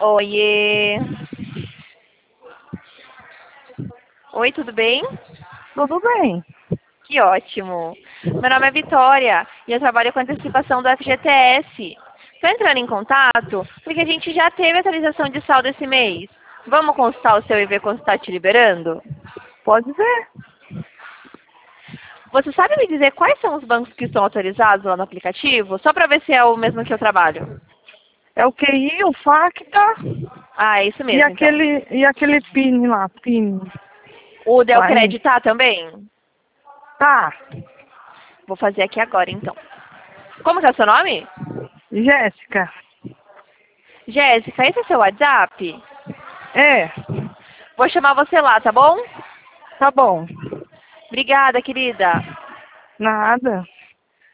Oiê. Oi, tudo bem? Tudo bem. Que ótimo. Meu nome é Vitória e eu trabalho com antecipação do FGTS. Estou entrando em contato porque a gente já teve atualização de saldo esse mês. Vamos consultar o seu e ver quanto está te liberando? Pode ver. Você sabe me dizer quais são os bancos que estão autorizados lá no aplicativo? Só para ver se é o mesmo que eu trabalho. É o QI, o FACTA Ah, é isso e mesmo, então. aquele PIN lá, PIN. O Del Lá em... Creditar também? Tá. Vou fazer aqui agora, então. Como que é o seu nome? Jéssica. Jéssica, esse é seu WhatsApp? É, Vou chamar você lá, tá bom? tá bom. Obrigada, querida. Nada.